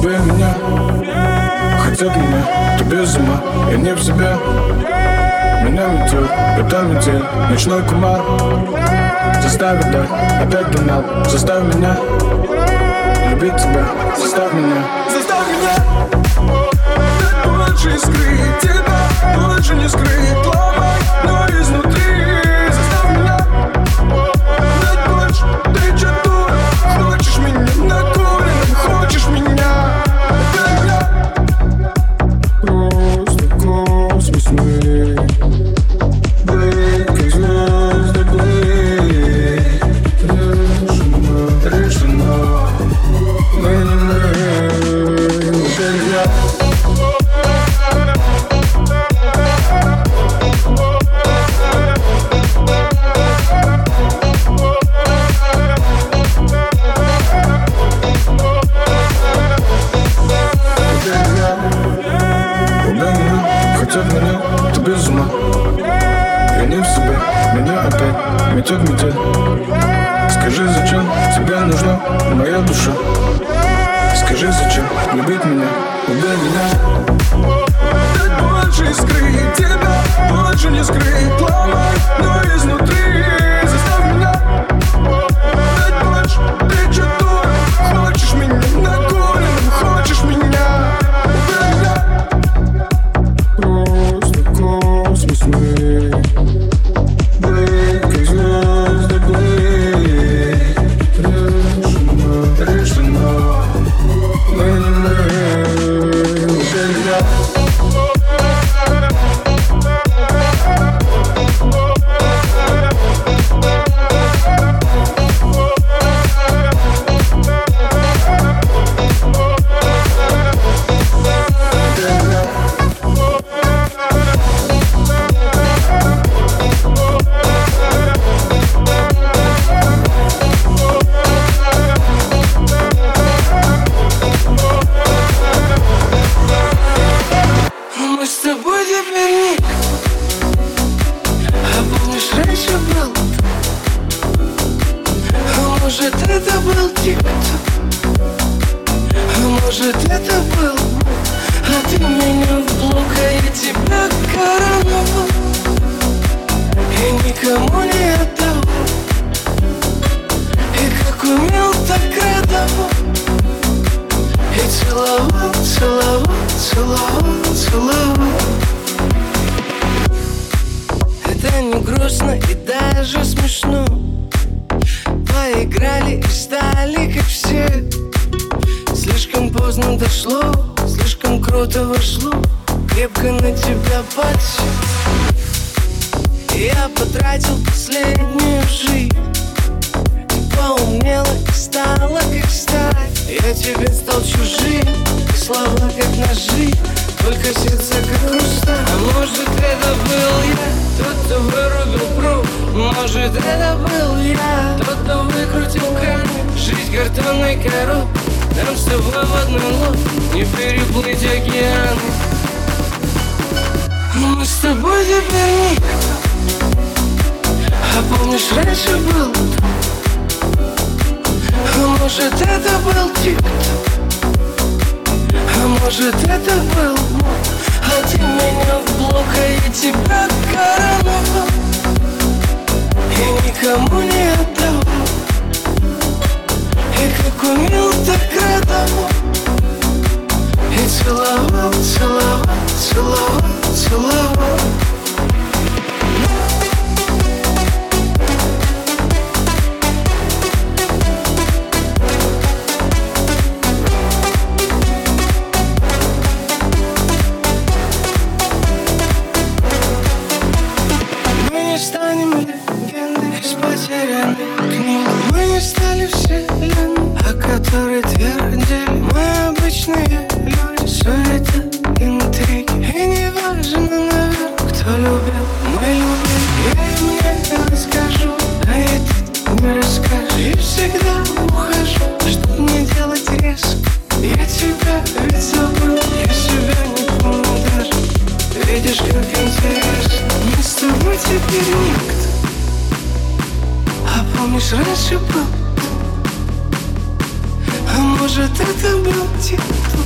любые меня хотят меня, ты без ума, я не в себе. Меня метет, это метель, ночной кумар. Заставит дать, опять туннел. Заставь меня любить тебя, заставь меня. Заставь меня больше скрыть тебя, больше не скрыть. Ломай, но изнутри. Заставь меня дать больше. Ты че дура, хочешь меня накуренным, хочешь меня. Просто космос мы. Быть как звезды плыть. Решено. Мы не мы, нельзя. Хотят меня, ты без ума. Я не в себе, меня опять метет метель. Скажи, зачем тебе нужна моя душа? Скажи, зачем любить меня, убей меня. Дать больше скрыть тебя, больше не скрыть. Ломай, но изнутри. Заставь меня дать больше. Ты че дура, хочешь меня накуренным, хочешь меня. Убей меня. Просто космос мы. Быть как звезды плыть. Решено. Мы не мы, нельзя. Мы с тобой теперь никто. А помнишь, раньше был? А может, это был тик-ток? А может, это был? А ты меня в блок, а я тебя короновал. И никому не отдал. И как умел, так радовал. И целовал, целовал, целовал, целовал. Это не грустно и даже смешно. Поиграли и стали как все. Слишком поздно дошло, слишком круто вошло. Крепко на тебя подсел. Я потратил последнюю жизнь. Ты поумнела и стала как сталь. Я тебе стал чужим, слова как ножи, только сердце как хрусталь. А может, это был я, тот, кто вырубил пруд. Может, это был я, тот, кто выкрутил камень. Жизнь картонной коробкой, нам с тобой в одной лодке не переплыть океаны. Мы с тобой теперь никто. А помнишь, раньше был? А может, это был тик-ток? А может, это был? А ты меня в блок, а я тебя короновал. И никому не отдавал. И как умел, так радовал. И целовал, целовал, целовал, целовал. Мы не стали вселенной, о которой твердили. Мы обычные люди, суета, интриги. И не важно, наверное, кто любил, мы любим. Я им не расскажу, а это не расскажешь. И всегда ухожу, чтоб не делать резко. Я тебя ведь забыл, я себя не помню даже. Видишь, как интересно, мы с тобой теперь никто. А помнишь, раньше был? А может, это был тик-ток?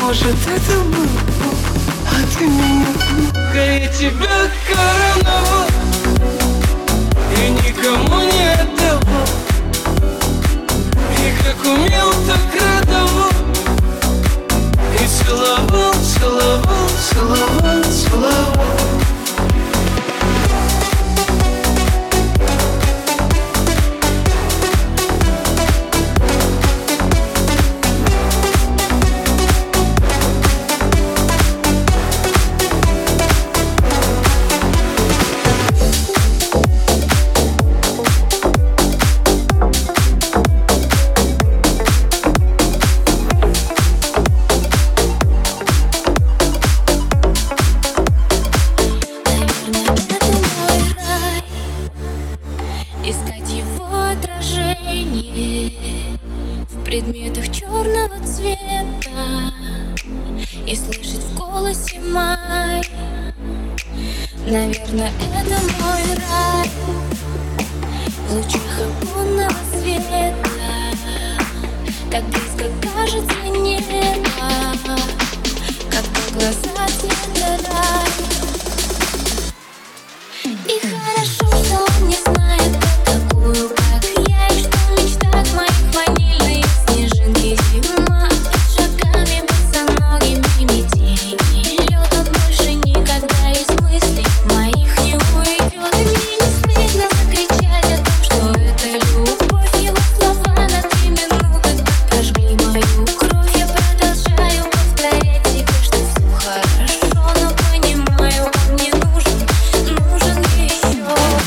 Может, это был Бог, а ты меня. Я тебя короновал и никому не отдавал. И как умел, так радовал. И целовал, целовал, целовал, целовал. Искать его отражение в предметах черного цвета и слышать в голосе май. Наверное, это мой рай в лучах оконного света. Так близко кажется небо, когда глаза цвета рай. И хорошо, что он не знает такую, как я, и что в мечтах моих ванильные снежинки зима. Под шагами босоногими метели лед, он больше никогда из мыслей моих не уйдет. И мне не стыдно закричать о том, что это любовь. Его слова на 3 минуты так прожгли мою кровь. Я продолжаю повторять себе, что все хорошо, но понимаю, он мне нужен еще.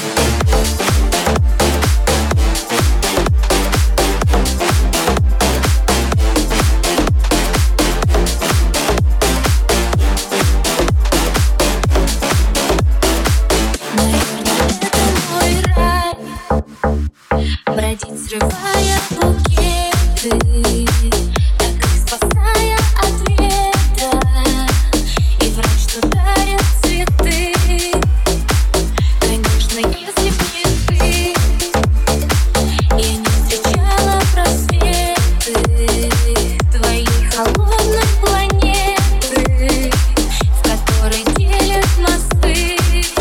Наверное, это мой рай бродить, срывая букеты, так их спасая от ветра, и врать, что дарят цветы. Конечно, если б не ты, я не встречала просветы твоей холодной планеты, в которой делят мосты.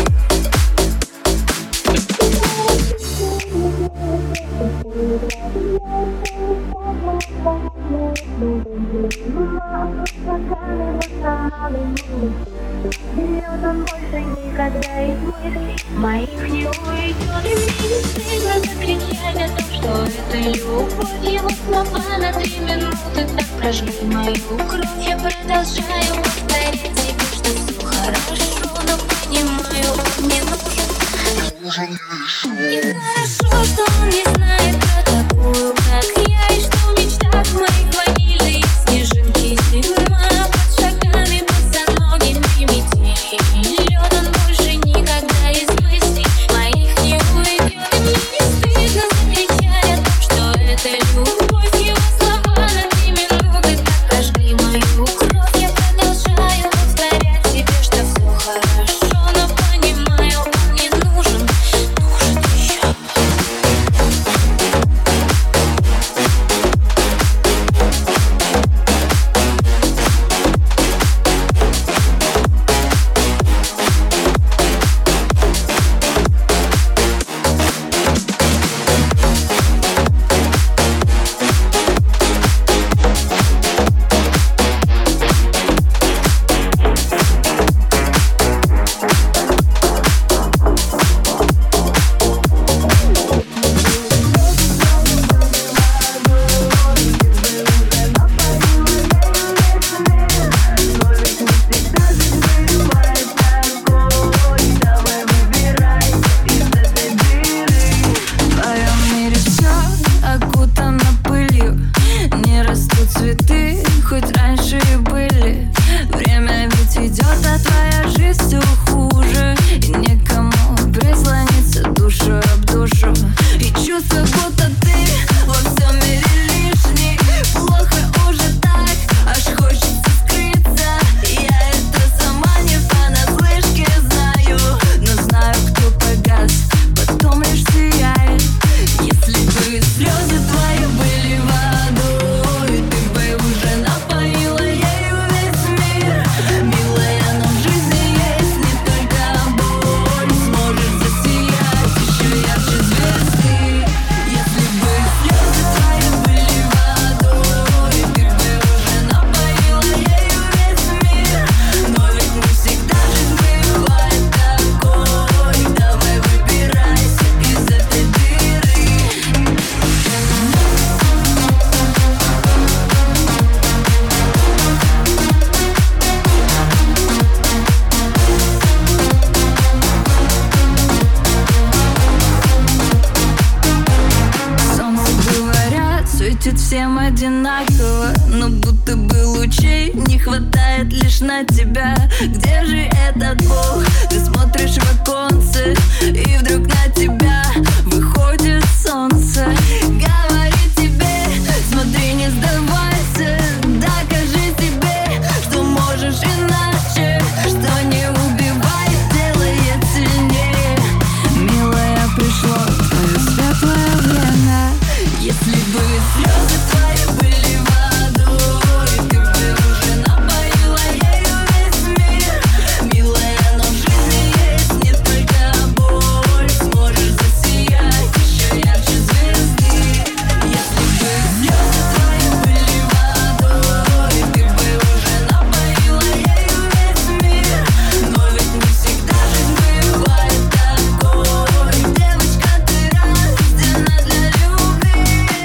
Лед, он больше никогда из мыслей моих не уйдет. И мне не стыдно закричать о том, что это любовь. Его слова на 3 минуты так прожгли мою кровь. Я продолжаю повторять себе, что все хорошо, но понимаю, он мне нужен еще. И хорошо, что он не знает про такую, как я, и что в мечтах моих ванильные снежинки зима. Под шагами босоногими метели лед, он больше никогда из мыслей моих не уйдет. И мне не стыдно закричать о том, что это любовь. Его слова на 3 минуты так прожгли мою кровь. Я продолжаю повторять себе, что все хорошо, но понимаю, он мне нужен еще. одинаково, но будто бы лучей не хватает лишь на тебя. Где же этот Бог? Ты смотришь в оконце, и вдруг на тебя выходит солнце. Говорит тебе, смотри, не сдавайся, докажи себе, что можешь иначе, что не убивает, делает сильнее. Милая, пришло твое светлое время. Если бы слезы твои были водой, ты бы уже напоила ею весь мир. Милая, но в жизни есть не только боль, сможешь засиять еще ярче звезды. Если бы слезы твои были водой, ты бы уже напоила ею весь мир. Но ведь не всегда жизнь бывает такой. Девочка, ты рождена для любви.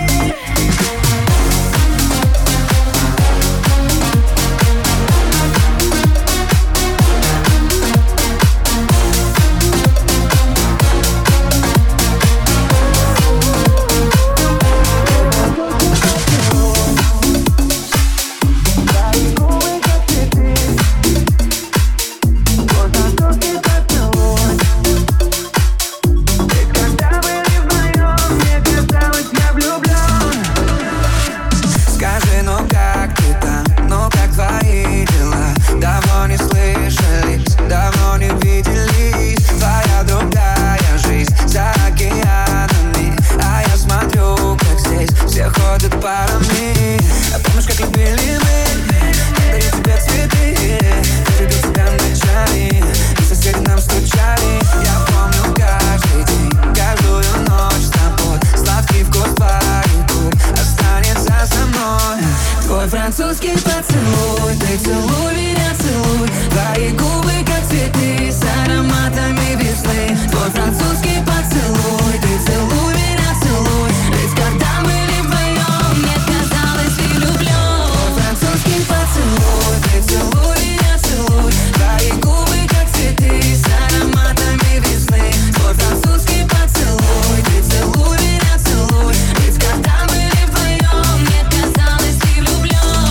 Скажи, ну как ты там, ну как твои дела? Давно не слышались, давно не виделись. Твоя другая жизнь за океанами, а я смотрю, как здесь все ходят парами. А помнишь, как любили мы? Дарю тебе цветы, любил тебя ночами, и соседи нам стучали. Я помню каждый день, каждую ночь с тобой. Сладкий вкус твоих губ останется со мной. Твой французский поцелуй, ты целуй меня, целуй. Твои губы как цветы с ароматами весны. Твой французский поцелуй, ты целуй меня, целуй. Ведь когда были вдвоем, мне казалось, ты влюблен. Твой французский поцелуй, ты целуй меня, целуй. Твои губы как цветы с ароматами весны. Твой французский поцелуй, ты целуй меня, целуй. Ведь когда были вдвоем, мне казалось, ты влюблен.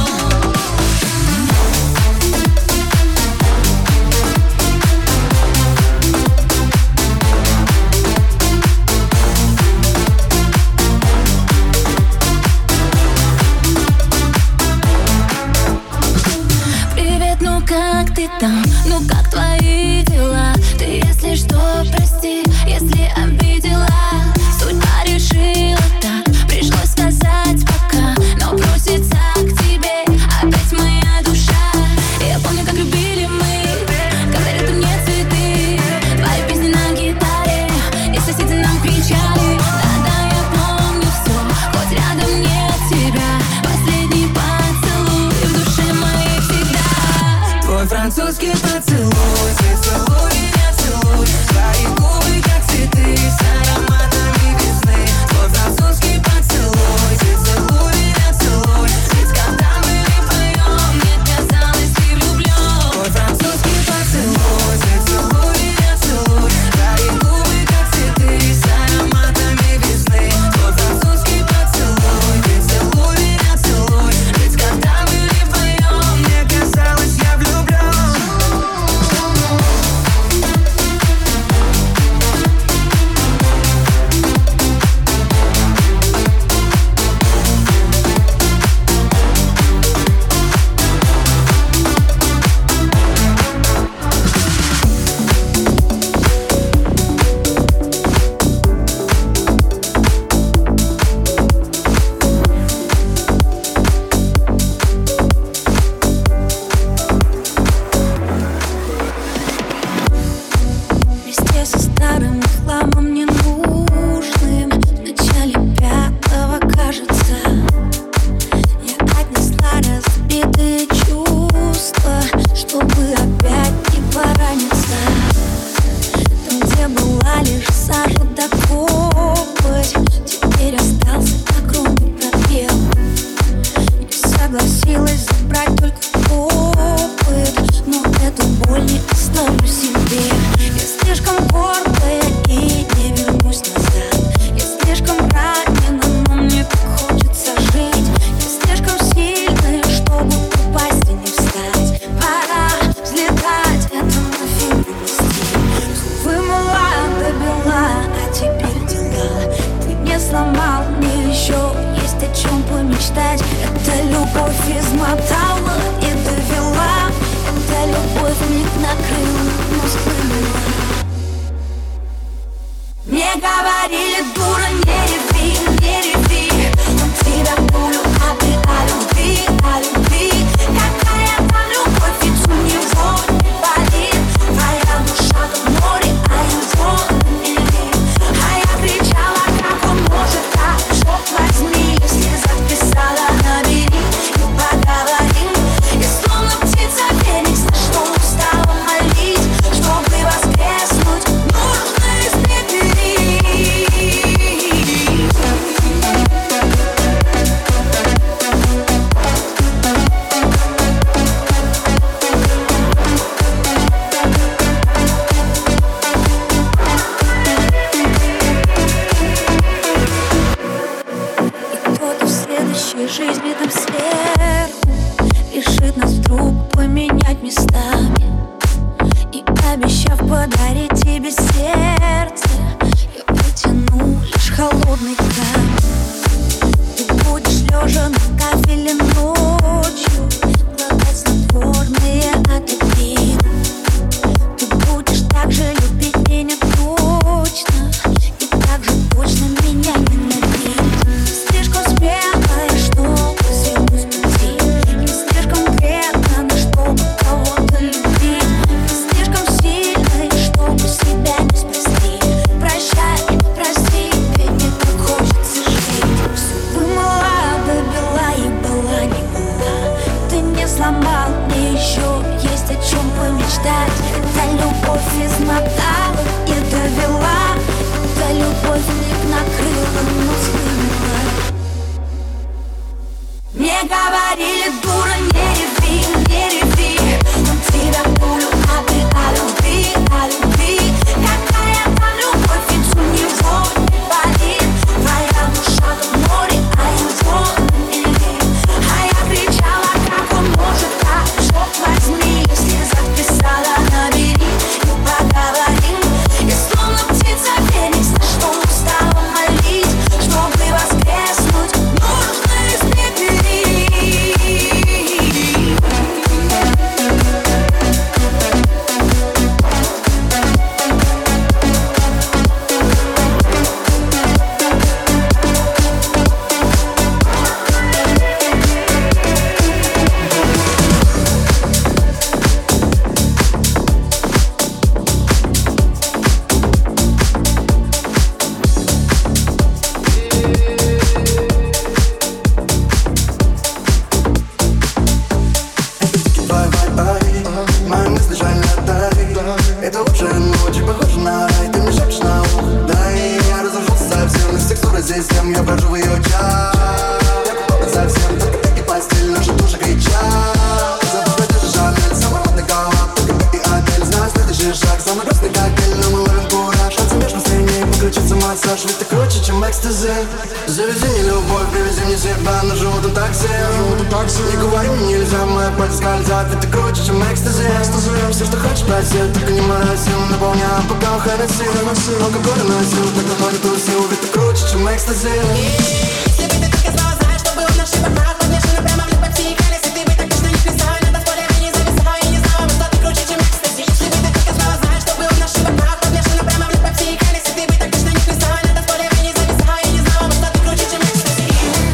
Привет, ну как ты там? Ну как твои дела? Ты, если что, прости, если обидела. Судьба решила так, пришлось сказать пока. Но просится к тебе опять моя душа. Я помню, как любили мы, когда рядом нет цветы. Твои песни на гитаре, и соседи нам кричали. Да-да, я помню все, хоть рядом нет тебя. Последний поцелуй в душе моей всегда. Твой французский поцелуй, ты целуй меня, целуй. Твои губы как цветы с ароматами весны. Твой французский поцелуй, ты целуй меня, целуй. Ведь когда были вдвоем, мне казалось, ты влюблен. Твой французский поцелуй, ты целуй меня, целуй. Твои губы как цветы с ароматами весны. Твой французский поцелуй, ты целуй меня, целуй. Ведь когда были вдвоем, мне казалось, я влюблен. Вместе со старым хламом ненужным в начале пятого, кажется, я отнесла разбитые чувства, чтобы опять не пораниться. Там, где была лишь сажа да копоть, теперь остался огромный пробел. Не согласилась забрать только опыт, но эту боль не оставлю себе. Я слишком гордая и не вернусь назад. Я слишком ранена, но мне так хочется жить. Я говорили, дура, не реви, не реви. Он тебя пулю, а ты о любви, о любви. Какая там любовь, ведь у него не болит. Твоя душа в море, а его на мели. А я кричала, как он может так, черт возьми. Если записала, набери и поговорим. Я словно птица феникс, на что устала молить. Чтобы воскреснуть, нужно испепелить. Мои мысли жаль отдай. Это лучшая ночь, похоже на рай. Ты мне шепчешь на ухо, да и я разошелся совсем. Из текстуры здесь всем, я брожу в ее час. Я купался совсем, только ты и постель, наши души кричат. Забавно держишь Шанель, самый модный галап. Только ты и отель, знаю следующий шаг. Самый грустный коктейль, но мы ловим кураж. От смешно стрельней, подключится массаж. Ведь ты круче, чем экстази. Завези мне любовь, привези мне себя на желтом такси. Не говори мне нельзя, мои пальцы скользят. Ведь ты круче, чем экстази. Все, что хочешь, проси, только не морози. Наполняю бокал Хеннесси. Алкоголь носил, так давно не тусил. Ведь ты круче, чем экстази. Если бы ты только знала, знаешь, что было в наших руках. Подмешано прямо в любовь психали. Если ты бы так точно не плясала, надо в поле не зависала. И не знала, что ты круче, чем экстази. Если бы ты только знала, знаешь, что было в наших руках. Подмешано прямо в любовь психали. Если ты бы так точно не плясала, надо в поле не зависала. И не знала, что ты круче, чем экстази.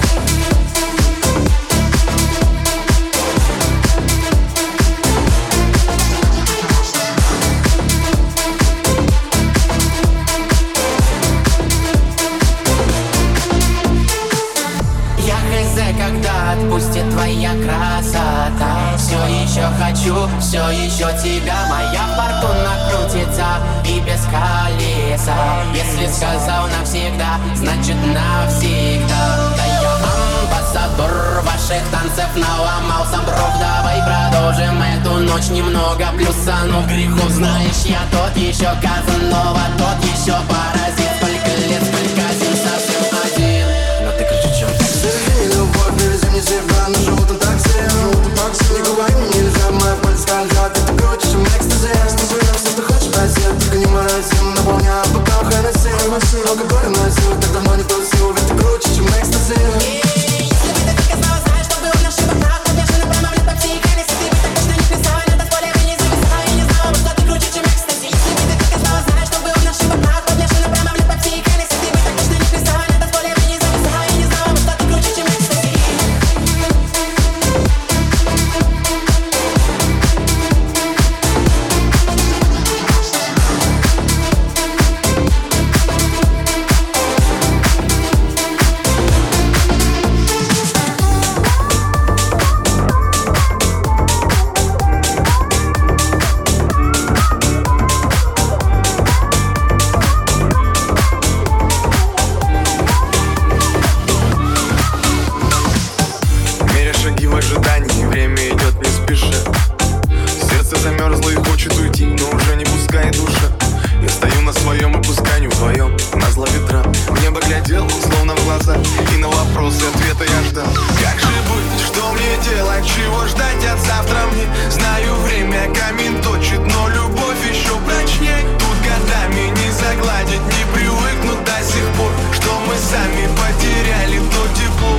Я хз, когда отпустит твоя красота. Все еще хочу, все еще тебя. Моя фортуна крутится и без колеса. Если сказал навсегда, значит навсегда. Да я амбассадор ваших танцев, наломался дров. Давай продолжим эту ночь немного плюсанув грехов. Знаешь, я тот еще Казанова, тот еще паразит. Сколько лет, сколько зим, совсем один. Но ты круче, чем ты. Завези мне любовь, привези мне себя на желтом такси. Не говори мне нельзя, мои пальцы скользят. Ведь ты круче, чем экстази. Все, что хочешь, проси, только не морози. Наполняю бокал Хеннесси. Алкоголь носил, так давно не тусил. Ведь ты круче, чем экстази. Если бы ты только знала, знаешь, что было в наших руках. Подмешано прямо в любовь психали. Если ты бы так точно не плясала, надо в поле не зависала. И не знала, что ты круче, чем экстази. Если бы ты только знала, знаешь, что было в наших руках. Подмешано прямо в любовь психали. Если ты бы так точно не плясала, надо в поле не зависала. И не знала, что ты круче, чем экстази. Меря шаги в ожидании, время идет не спеша. Сердце замерзло и хочет уйти, но уже не пускай душа. Я стою на своем, опускании вдвоем, назло ветра. В небо глядел, словно в глаза, и на вопросы ответа я ждал. Как же быть, что мне делать, чего ждать от завтра мне? Знаю, время камень точит, но любовь еще прочней. Тут годами не загладить, не привыкнуть до сих пор, что мы сами потеряли то тепло.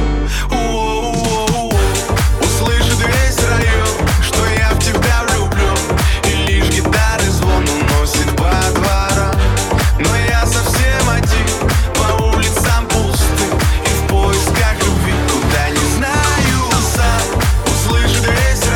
Услышит весь район, что я в тебя влюблен, и лишь гитары звон уносит по дворам. Но я совсем один, по улицам пустым, и в поисках любви, куда не знаю сам. Услышит весь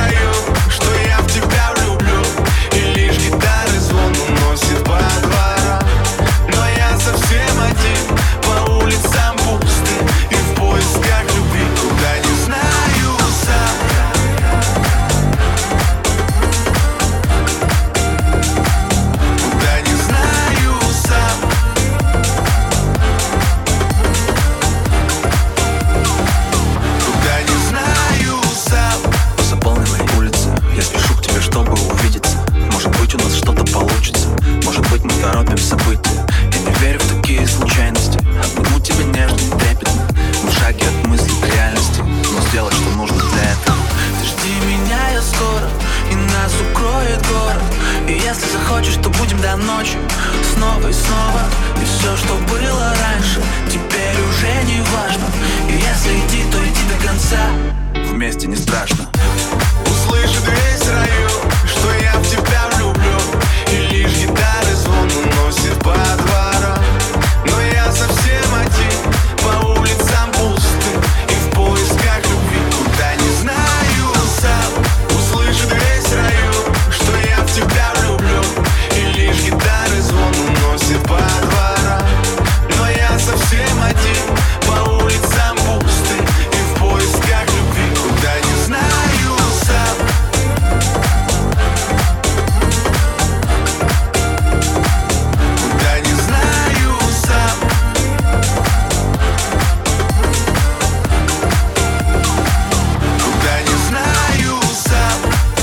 Если захочешь, то будем до ночи, снова и снова. И все, что было раньше, теперь уже не важно. И если идти, то иди до конца. Вместе не страшно. Услышит весь район, что я в тебя влюблен, и лишь гитары звон уносит по дворам. Но я совсем один, по улицам пустым, и в поисках любви, куда не знаю сам. Услышит весь район, что я в тебя влюблен, и лишь гитары звон уносит по дворам. Но я совсем один, по улицам пустым, и в поисках любви, куда не знаю сам. Куда не знаю сам. Куда не знаю сам.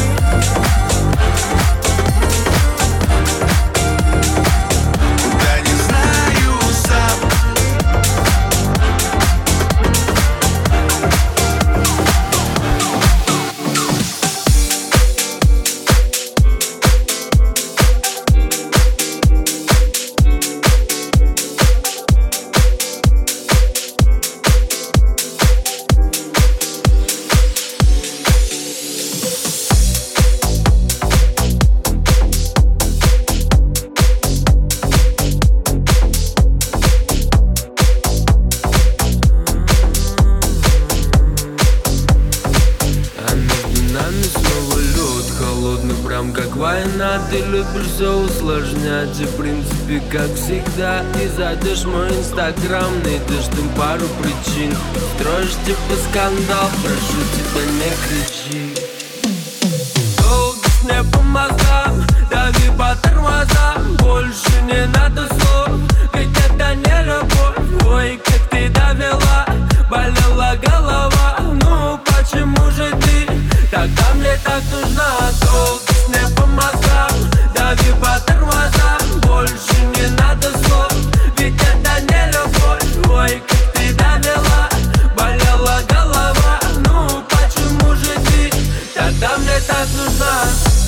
Куда не знаю сам. А между нами снова лед холодный, прям как война. Ты любишь все усложнять, и в принципе как всегда. И зайдешь в мой инстаграм, найдешь там пару причин. Строишь типа скандал, прошу тебя не кричи. Долго мне по мозгам, дави по тормозам. Больше не надо слов, ведь это не любовь. Ой, как ты довела, болела голова. Ну почему же ты тогда мне так нужна? Долго мне по мозгам, дави по тормозам. Больше не надо слов, ведь это не любовь. Ой, как ты довела, болела голова. Ну почему же ты тогда мне так нужна?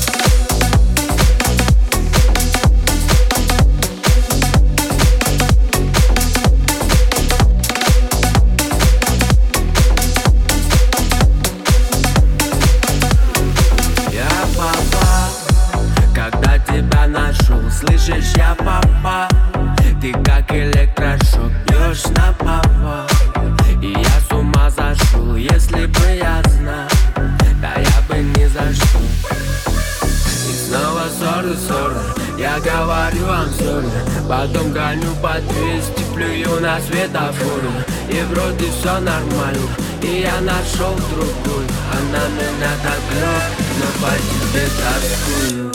Я папа, когда тебя нашел, слышишь, я папа. Ты как электрошок, бьешь на папа. И я с ума зашел, если бы я знал, да я бы ни за что. И снова ссоры, я говорю вам сори. Потом гоню по 200, плюю на светофоры. И вроде все нормально, и я нашел другую. Она меня так любит, но по тебе тоскую.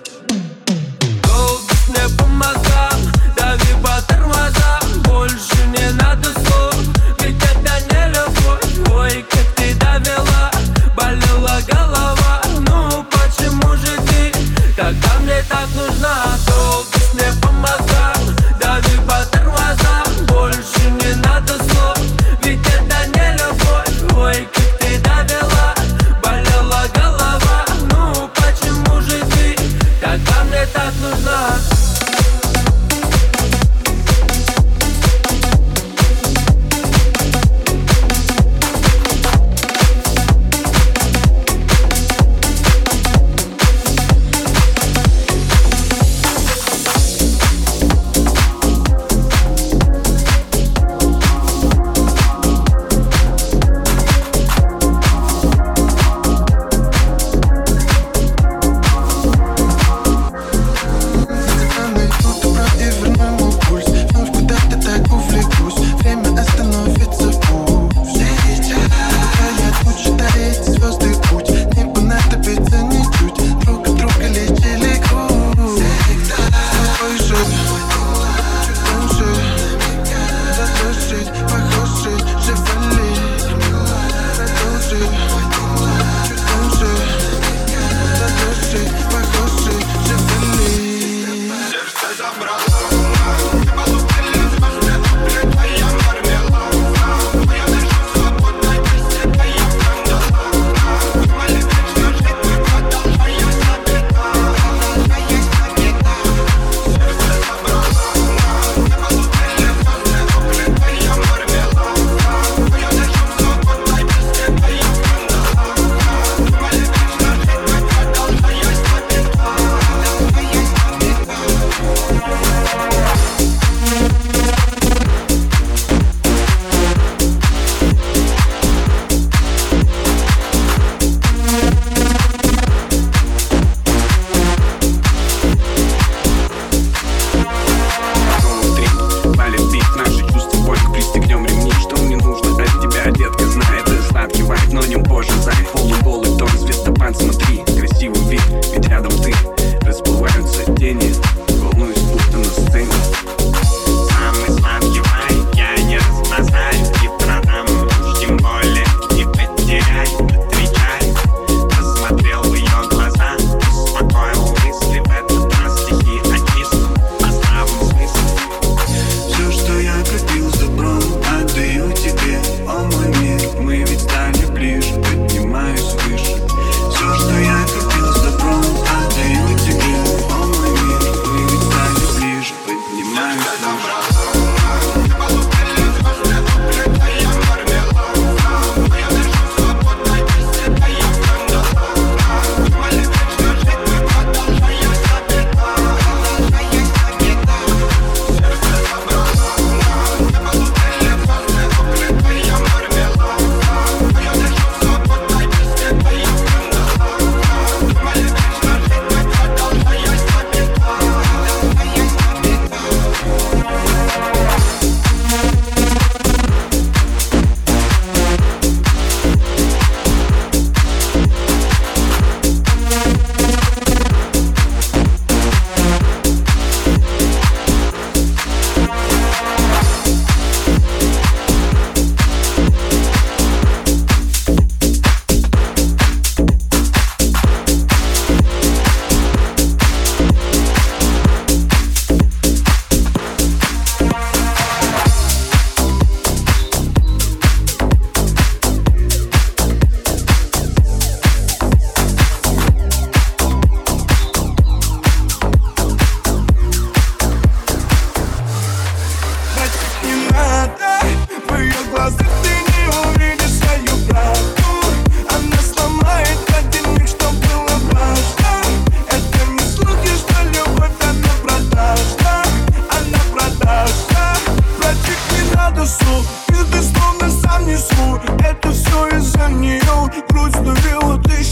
Долго мне по мозгам, дави по тормозам. Больше не надо слов, ведь это не любовь. Ой, как ты довела, болела голова. Ну почему же ты тогда мне так нужна? Долго мне по мозгам, дави по тормозам. Больше не надо слов, ведь это не любовь. Ой, как ты довела, болела голова. Ну почему же ты тогда мне так нужна?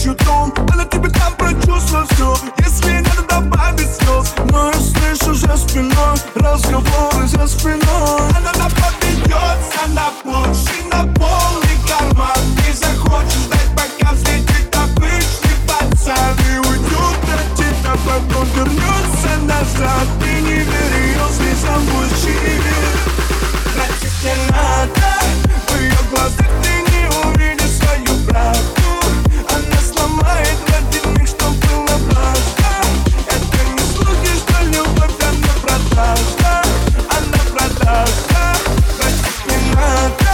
ночью тон, а на тебе там прочувствовал все. Если надо добавить слез, но я слышу за спиной разговоры за спиной. Она поведется на Порше, на полный карман. Не захочешь ждать, пока взлетит обычный пацан и уйдет от тебя, потом вернется назад. Ты не веришь слезам мужчине. Простить не надо, в ее глазах ты не увидишь свою правду. Она сломает ради них, что было важно. Это не слухи, что любовь, она продажна. Она продажна, простить не надо.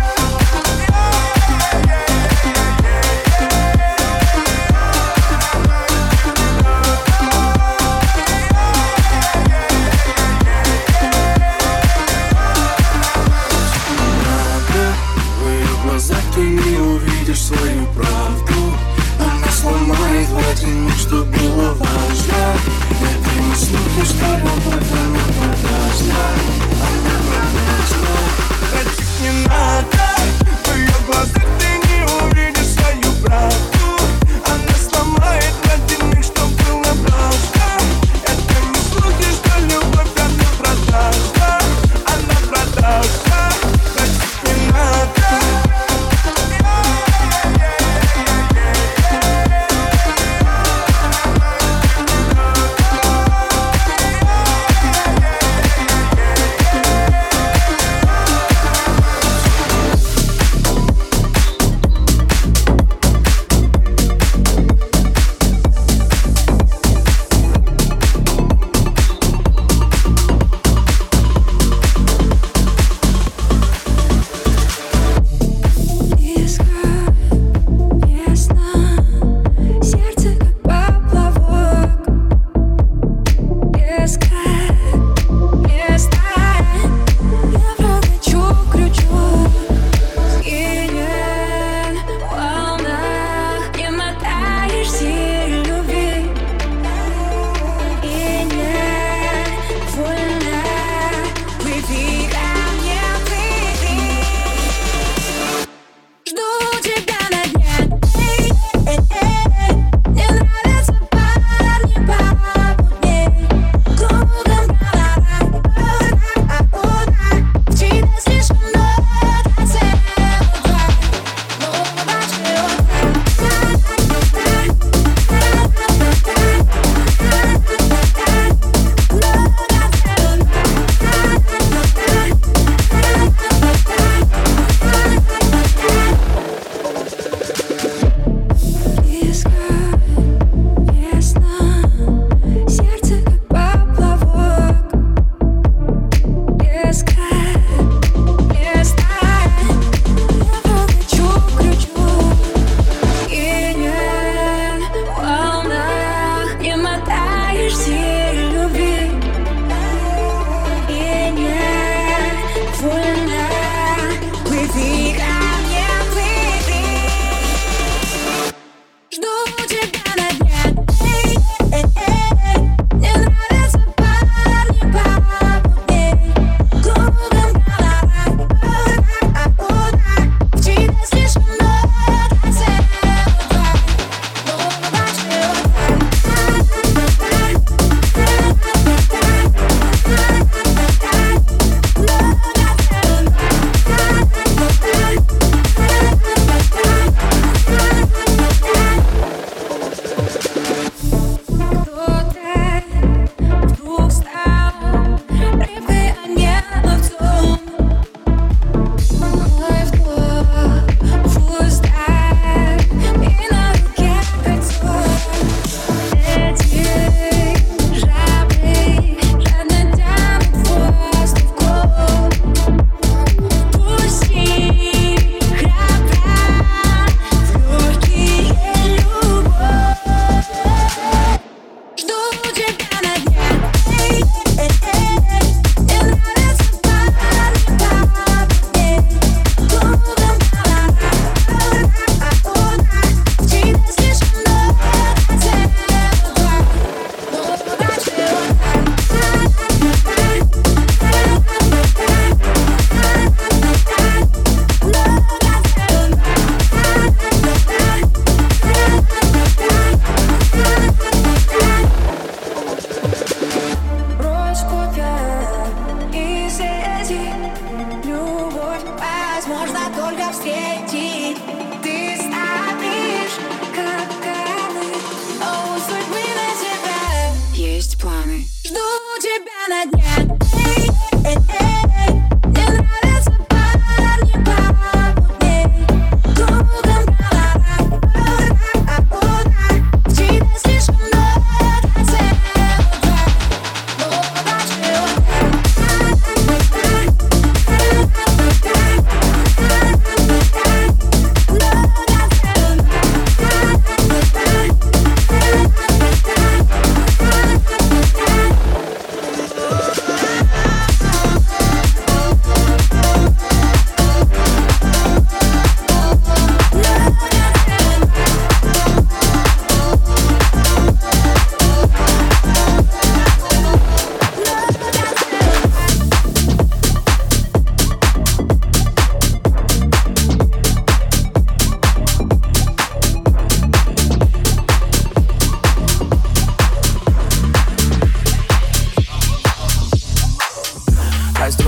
Ты не увидишь свою правду. Она сломает владение, что было важно. Это не слухи, что любовь, она продажна. Она продажна. Простить не надо, в ее глазах ты не увидишь свою правду. Она сломает владение, что было важно. Это не слухи, что любовь, она продажна. Она продажна. Простить не надо.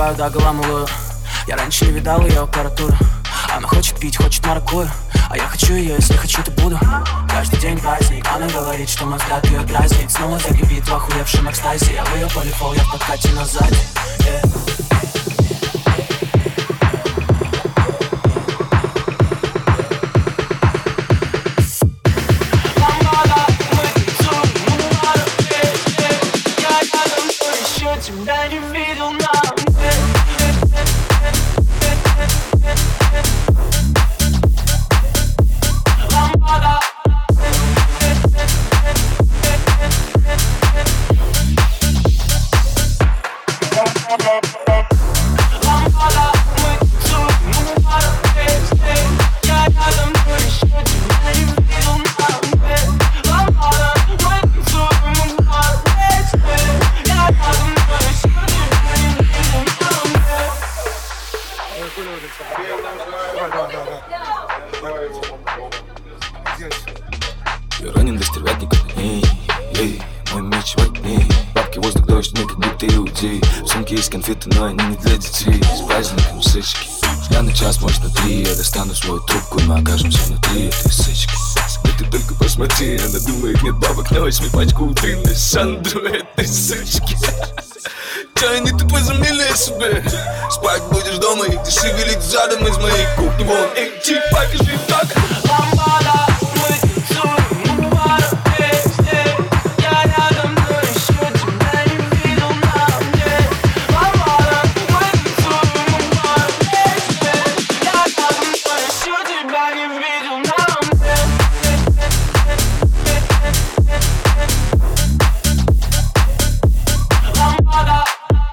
выпиваю, да, голамулую. Я раньше не видал ее аппаратуру. Она хочет пить, хочет маракую. А я хочу ее, если хочу, то буду. Каждый день праздник. Она говорит, что мой взгляд ее дразнит. Снова загибит в охуевшем экстазе. Я в ее полифол, я в подкате назад. Тебя не видел на лампада. Лампада, мы танцуем, пара песни. Я рядом, но еще тебя не видел на лампада, мы танцуем, пара песни. Я рядом, но еще тебя не видел Я ранен до стервятников дней, мой меч во тьме. Бабки, воздух, дождь, мне как будто и уйти. В сумке есть конфеты, но они не для детей. С праздником сычки, взгляд час, может на 3. Я достану свою трубку, мы окажемся внутри этой сычки. И ты только посмотри, она думает, нет бабок на 8 пачку утренней Сандру этой сычки. Тайны ты позамели себе. Спать будешь дома и ты шевелить задом из моей кухни. Вон, эй, чик, покажи так. лампада, мы танцуем, пара песни. Я рядом, но еще тебя не видел на мне. Лампада, мы танцуем, пара песни. Я рядом, но еще тебя не видел на мне. Лампада.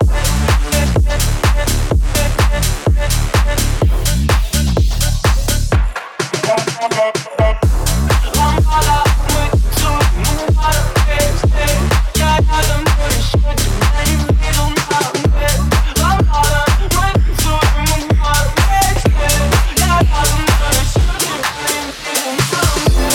Лампада, мы танцуем, пара песни. Я рядом, но еще тебя не видел на мне. Лампада, мы танцуем, пара песни. Я рядом, но еще тебя не видел на мне.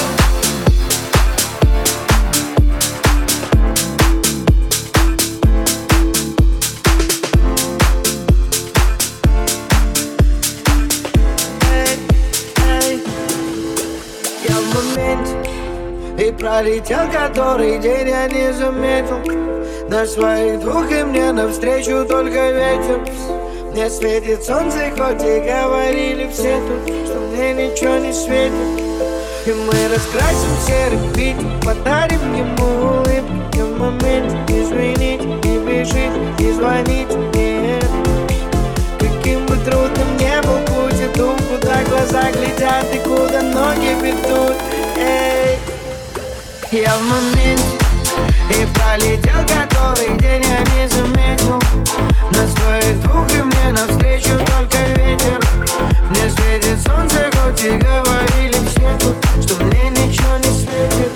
Я в моменте, и пролетел который день, я не заметил. На своих двух и мне навстречу только ветер. Мне светит солнце, хоть и говорили все тут, что мне ничего не светит. И мы раскрасим серый битик, подарим ему улыбку. Я в моменте, извините, не бежите, не звоните мне. Каким бы трудным не был путь, иду, куда глаза глядят и куда ноги ведут. Эй, я в моменте, и пролетел который день, я не заметил. На своих двух и мне навстречу только ветер. Мне светит солнце, хоть и говорили все тут, что мне ничего не светит.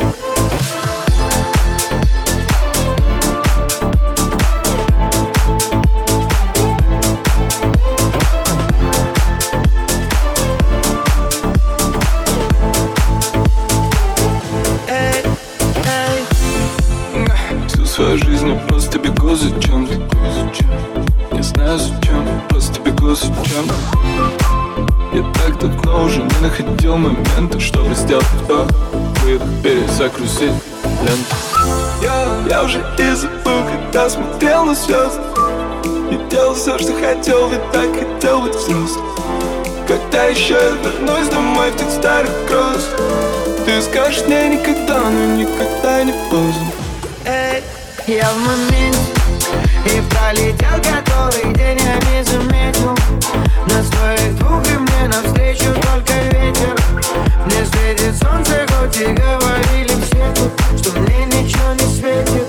Всю свою жизнь я просто бегу за чем-то. Не знаю зачем, просто бегу за чем-то. Я так давно уже не находил момента, чтобы сделать вдох, выдох, перезагрузить ленту. Я уже и забыл, когда смотрел на звезды. И делал все, что хотел, ведь так хотел быть взрослым. Когда еще я вернусь домой в тех старых гроз, ты скажешь мне никогда, но никогда не поздно. Эй, я в моменте, и пролетел который день, я не заметил. На своих двух и мне навстречу только ветер. Мне светит солнце, хоть и говорили все тут, что мне ничего не светит.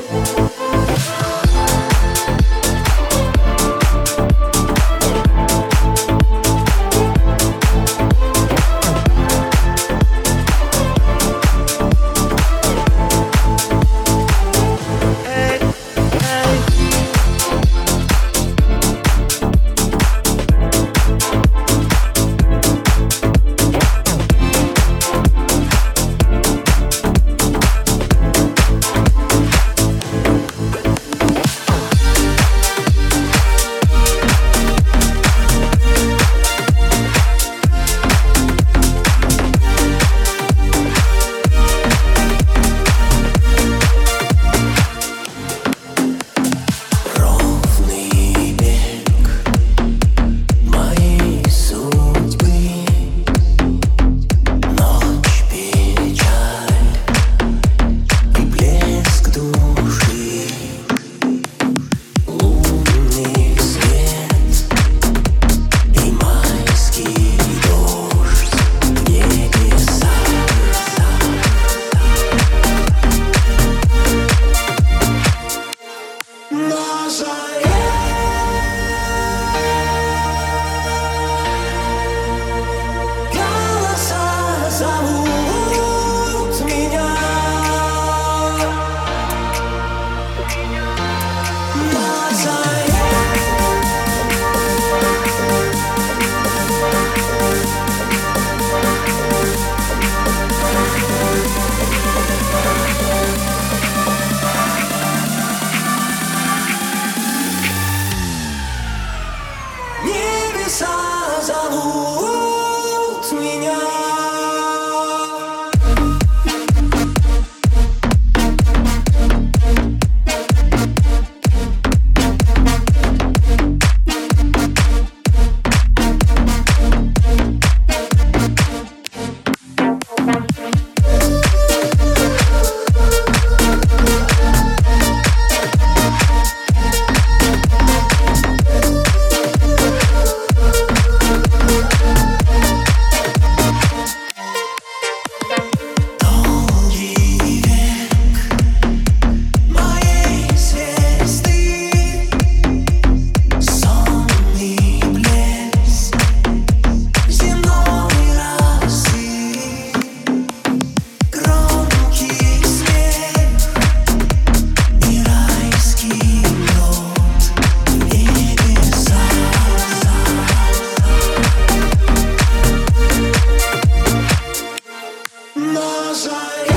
моя.